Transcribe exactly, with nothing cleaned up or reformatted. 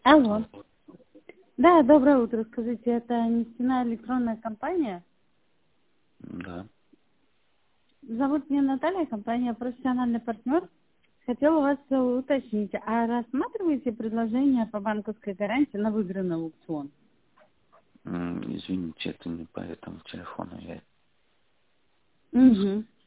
Алло. Да, доброе утро. Скажите, это нефтяная электронная компания? Да. Зовут меня Наталья, компания «Профессиональный партнер». Хотела у вас э, уточнить, а рассматриваете предложение по банковской гарантии на выигранный аукцион? М, Извините, это не по этому телефону. Я... Угу.